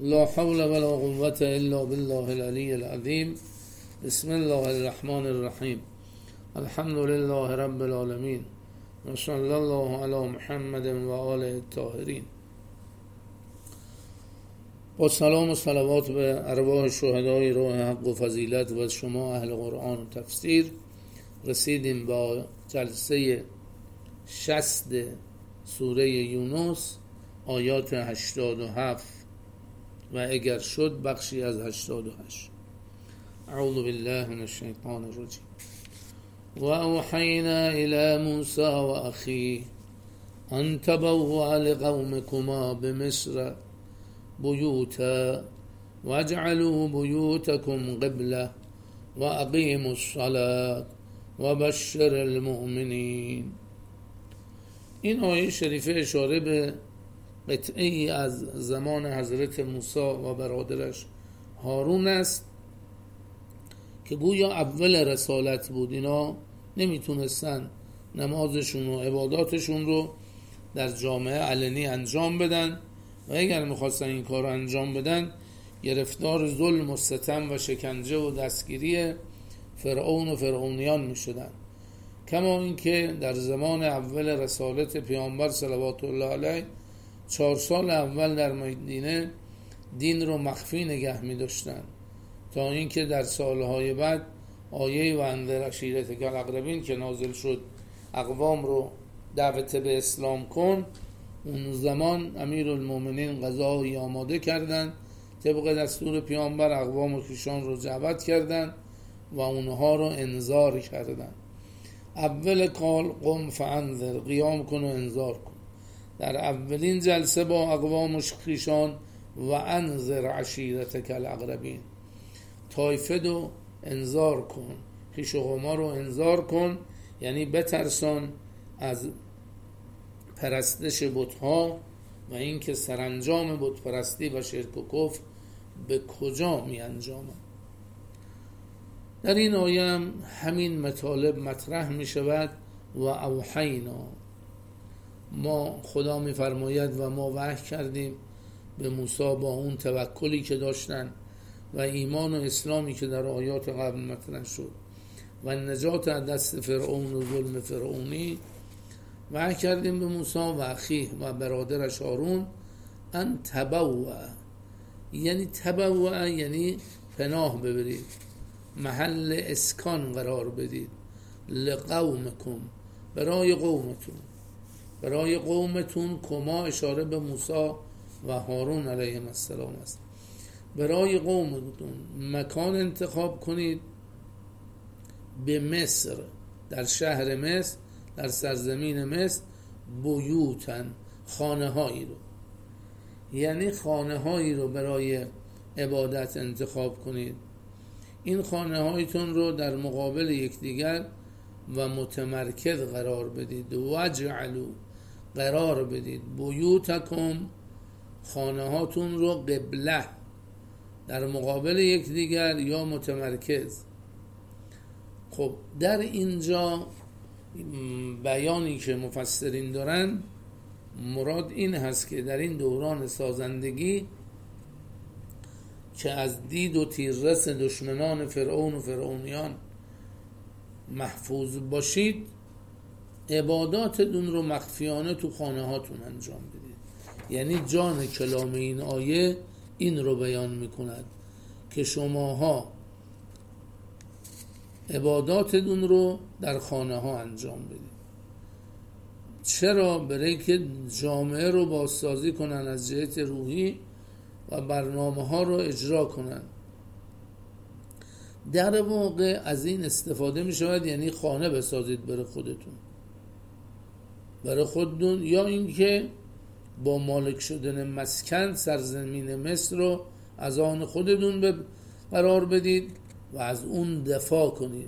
لا حول ولا قوة إلا بالله العلي العظيم. بسم الله الرحمن الرحیم. الحمد لله رب العالمین و صلی الله علی محمد و آله الطاهرین. با سلام و صلوات به ارواح شهدای راه حق و فضیلت و شما اهل قرآن و تفسیر، رسیدیم با جلسه 60 سوره یونس آیات 87 و اگر شد بخشی از 88. اعوذ بالله من الشیطان الرجیم. و اوحینا الی موسی و اخیه ان تبوأ لقومکما بمصر بیوتا واجعلوا بیوتکم قبلة و اقیموا الصلاة و بشر المؤمنین. این آیه شریفه اشاره به قطعی از زمان حضرت موسی و برادرش هارون است که گویا اول رسالت بود. اینا نمیتونستن نمازشون و عباداتشون رو در جامعه علنی انجام بدن و اگر میخواستن این کار رو انجام بدن گرفتار ظلم و ستم و شکنجه و دستگیری فرعون و فرعونیان میشدن. کما اینکه در زمان اول رسالت پیامبر صلوات الله علیه 4 سال اول در مدینه دین رو مخفی نگه می داشتن تا اینکه در سالهای بعد آیه و انذر عشیرتک الاقربین که نازل شد اقوام رو دعوت به اسلام کن، اون زمان امیرالمومنین قضایی آماده کردند، طبق دستور پیامبر اقوام و خویشان رو دعوت کردند و اونها رو انذار کردند. اول قال قم فانذر، قیام کن و انذار کن. در اولین جلسه با اقوام و خویشان و انذر عشیرتک الاقربین، طایفه رو انذار کن، خویش و قوما رو انذار کن، یعنی بترسان از پرستش بت‌ها و اینکه سرانجام بت پرستی و شرک و کفر به کجا می انجامد. در این آیه هم همین مطالب مطرح می شود. و اوحینا، ما خدا می فرماید و ما وحی کردیم به موسی با اون توکلی که داشتن و ایمان و اسلامی که در آیات قبل مطرح شد و نجات از دست فرعون و ظلم فرعونی، وحی کردیم به موسی و اخیه و برادرش هارون ان تبوأ، یعنی تبوأ یعنی پناه ببرید، محل اسکان قرار بدید، لقومکم، برای قومتون. برای قومتون کما اشاره به موسی و هارون علیهم السلام است. برای قومتون مکان انتخاب کنید به مصر، در شهر مصر، در سرزمین مصر، بیوتن، خانه هایی رو، یعنی خانه هایی رو برای عبادت انتخاب کنید. این خانه هایتون رو در مقابل یکدیگر و متمرکز قرار بدید. وجعلوا، قرار بدید، بیوتکم، خانه هاتون رو قبله، در مقابل یکدیگر یا متمرکز. خب در اینجا بیانی که مفسرین دارن، مراد این هست که در این دوران سازندگی که از دید و تیررس دشمنان فرعون و فرعونیان محفوظ باشید، عباداتتون رو مخفیانه تو خانه هاتون انجام بدید. یعنی جان کلام این آیه این رو بیان میکند که شماها عباداتتون رو در خانه ها انجام بدید. چرا؟ برای که جامعه رو بازسازی کنن از جهت روحی و برنامه ها رو اجرا کنن. در واقع از این استفاده می شود، یعنی خانه بسازید برای خودتون، برای خودتون، یا اینکه با مالک شدن مسکن سرزمین مصر رو از آن خودتون قرار بدید و از اون دفاع کنید.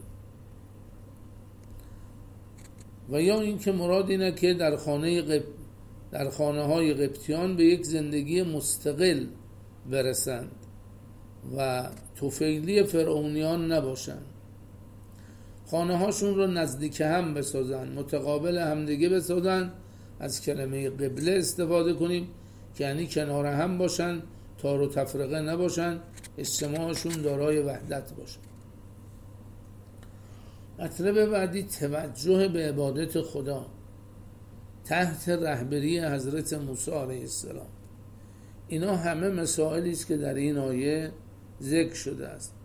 و یا اینکه مراد اینه که در خانه های قبطیان به یک زندگی مستقل برسند و طفیلی فرعونیان نباشند. خانه هاشون رو نزدیک هم بسازن، متقابل همدیگه بسازن. از کلمه قبله استفاده کنیم که یعنی کنار هم باشن تار و تفرقه نباشن، اجتماعشون دارای وحدت باشه. مطلب بعدی توجه به عبادت خدا تحت رهبری حضرت موسی علیه السلام. اینا همه مسائلی است که در این آیه ذکر شده است.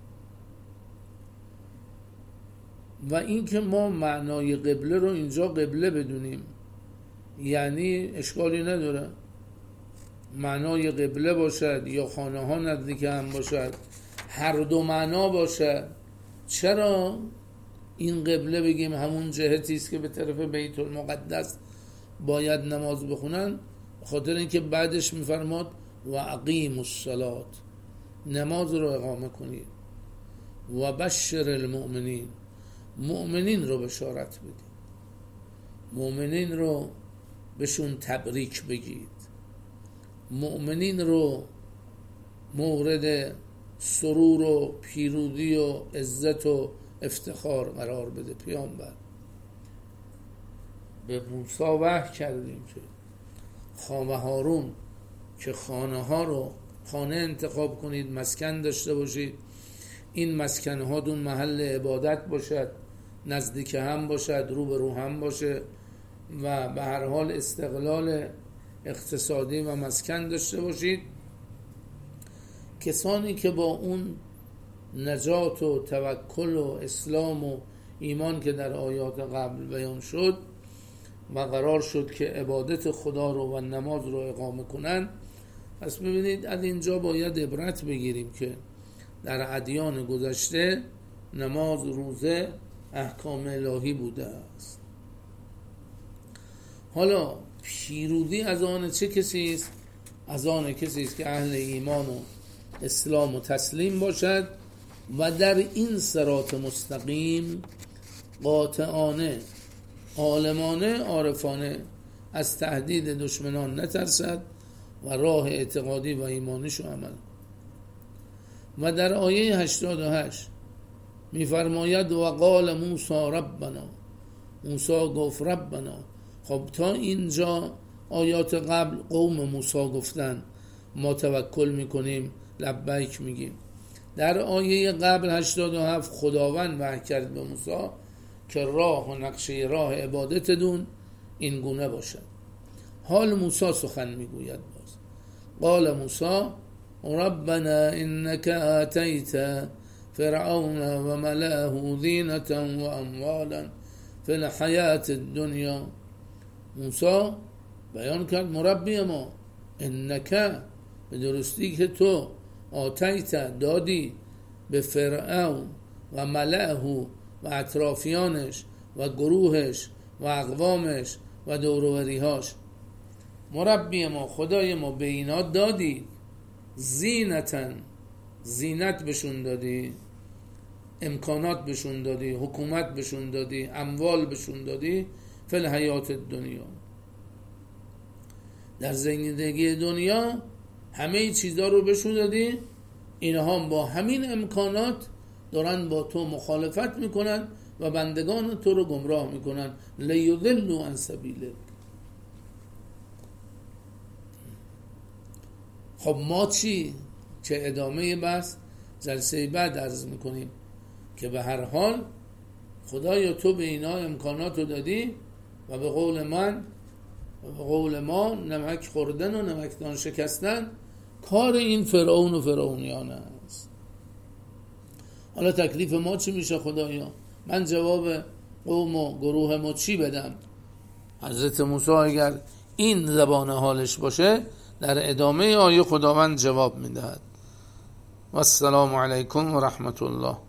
و این که ما معنای قبله رو اینجا قبله بدونیم یعنی اشکالی نداره، معنای قبله باشد یا خانه ها نزدیک هم باشد، هر دو معنا باشد. چرا این قبله بگیم همون جهتی است که به طرف بیت المقدس باید نماز بخونن؟ خاطر اینکه بعدش میفرماد و اقیموا الصلاة، نماز رو اقامه کنید، و بشر المؤمنین، مؤمنین رو بشارت بدید، مؤمنین رو بهشون تبریک بگید، مؤمنین رو مورد سرور و پیروزی و عزت و افتخار قرار بده. پیامبر به موسی وحی کردیم که خام هارون که خانه ها رو خانه انتخاب کنید، مسکن داشته باشید، این مسکن ها دون محل عبادت باشد، نزدیک هم باشد، رو به رو هم باشه و به هر حال استقلال اقتصادی و مسکن داشته باشید. کسانی که با اون نجات و توکل و اسلام و ایمان که در آیات قبل بیان شد و قرار شد که عبادت خدا رو و نماز رو اقامه کنن، پس ببینید از اینجا باید عبرت بگیریم که در ادیان گذشته نماز، روزه احکام الهی بوده است. حالا پیروزی از آن چه کسی است؟ از آن کسی است که اهل ایمان و اسلام و تسلیم باشد و در این صراط مستقیم قاطعانه، عالمانه، عارفانه از تهدید دشمنان نترسد و راه اعتقادی و ایمانیشو عمل. و در آیه 88 میفرماید و قال موسی ربنا، موسی گفت ربنا. خب تا اینجا آیات قبل قوم موسی گفتن ما توکل میکنیم، لبیک میگیم. در آیه قبل 87 خداوند وحی کرد به موسی که راه و نقشه راه عبادت دون این گونه باشد. حال موسی سخن میگوید باز. قال موسی ربنا انك آتیت فرعون و ملأه زینة و اموالا فی الحیاة الدنیا. موسی بیان کرد مربی ما، انک، به درستی که تو، آتیت، دادی، به فرعون و ملأه و اطرافیانش و گروهش و اقوامش و دوروریهاش، مربی ما، خدای ما، به اینا دادی زینتن، زینت بشون دادی، امکانات بشون دادی، حکومت بشون دادی، اموال بشون دادی، فی الحیات الدنیا، در زندگی دنیا همه چیزا رو بشون دادی. اینها با همین امکانات دارن با تو مخالفت میکنن و بندگان تو رو گمراه میکنن. لیضلوا عن سبیلک. خب ما چی؟ که ادامه بحث جلسه بعد عرض میکنیم که به هر حال خدایا تو به اینا امکانات رو دادی و به قول من و به قول ما نمک خوردن و نمکدان شکستن کار این فرعون و فرعونیان است. حالا تکلیف ما چی میشه خدایا؟ من جواب قوم و گروه ما چی بدم؟ حضرت موسی اگر این زبان حالش باشه در ادامه آیه خداوند جواب میدهد. و السلام علیکم و رحمت الله.